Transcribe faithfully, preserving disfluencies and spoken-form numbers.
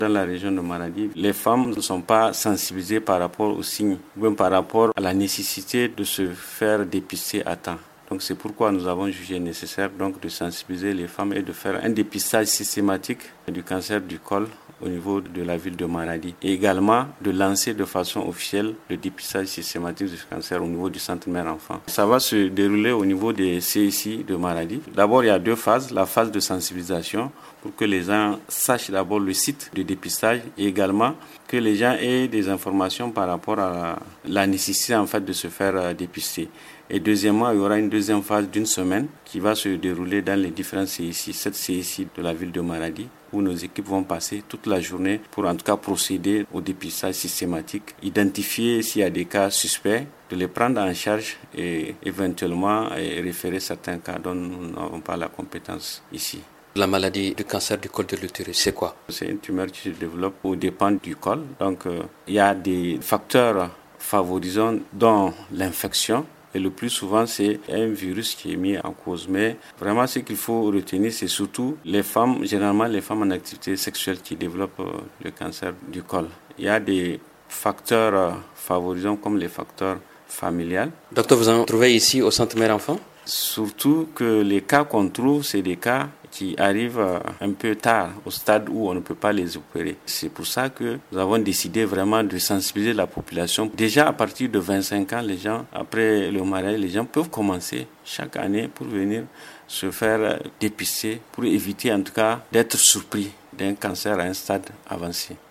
Dans la région de Maradi, les femmes ne sont pas sensibilisées par rapport aux signes, ou même par rapport à la nécessité de se faire dépister à temps. Donc c'est pourquoi nous avons jugé nécessaire donc de sensibiliser les femmes et de faire un dépistage systématique du cancer du col au niveau de la ville de Maradi. Et également de lancer de façon officielle le dépistage systématique du cancer au niveau du centre mère-enfant. Ça va se dérouler au niveau des C S I de Maradi. D'abord, il y a deux phases. La phase de sensibilisation pour que les gens sachent d'abord le site de dépistage et également que les gens aient des informations par rapport à la nécessité en fait de se faire dépister. Et deuxièmement, il y aura une deuxième phase d'une semaine qui va se dérouler dans les différents C S I, sept C S I de la ville de Maradi, où nos équipes vont passer toute la journée pour en tout cas procéder au dépistage systématique, identifier s'il y a des cas suspects, de les prendre en charge et éventuellement référer certains cas dont nous n'avons pas la compétence ici. La maladie du cancer du col de l'utérus, c'est quoi? C'est une tumeur qui se développe au dépend du col. Donc, euh, il y a des facteurs favorisants dont l'infection. Et le plus souvent, c'est un virus qui est mis en cause. Mais vraiment, ce qu'il faut retenir, c'est surtout les femmes, généralement les femmes en activité sexuelle qui développent le cancer du col. Il y a des facteurs favorisants comme les facteurs familiales. Docteur, vous en trouvez ici au centre mère-enfant? Surtout que les cas qu'on trouve, c'est des cas qui arrivent un peu tard, au stade où on ne peut pas les opérer. C'est pour ça que nous avons décidé vraiment de sensibiliser la population. Déjà à partir de vingt-cinq ans, les gens, après le mariage, les gens peuvent commencer chaque année pour venir se faire dépister, pour éviter en tout cas d'être surpris d'un cancer à un stade avancé.